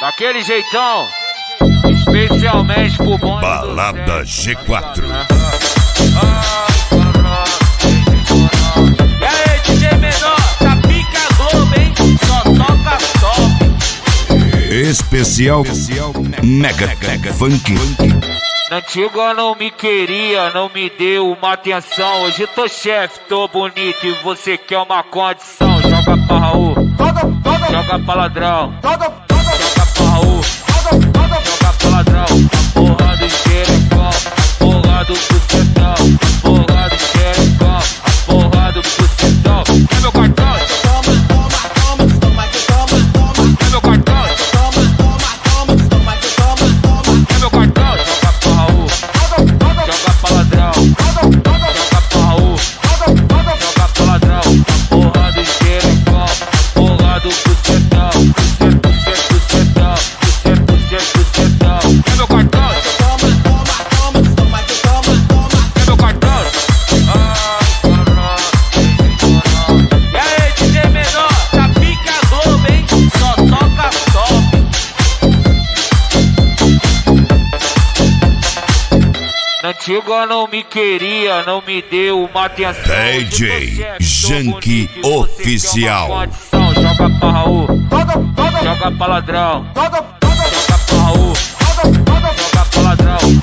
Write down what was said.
Daquele jeitão, especialmente pro bonde Balada G4. E aí, DJ Menor, tá pica Globo, hein? Só toca top. Especial Mega Funk. Na antiga não me queria, não me deu uma atenção. Hoje tô chefe, tô bonito e você quer uma condição. Joga pra Raul, joga pra ladrão, joga pra Raul, joga pra ladrão. A porra do xerecão, a porra do bucetão, a porra do xerecão, a porra do bucetão. É meu cartão, é meu cartão, é meu cartão. Joga pra Raul, joga pra ladrão, joga pra Raul, joga pra ladrão. A porra do xerecão, a porra do bucetão, bucetão. É meu cartão, é meu cartão. E aí, DJ Menor, tá pica Globo, hein? Só toca top. Na antiga não me queria, não me deu uma atenção. DJ Janky Oficial. Joga pra Raul, joga pra ladrão, joga pra Raul, joga pra ladrão.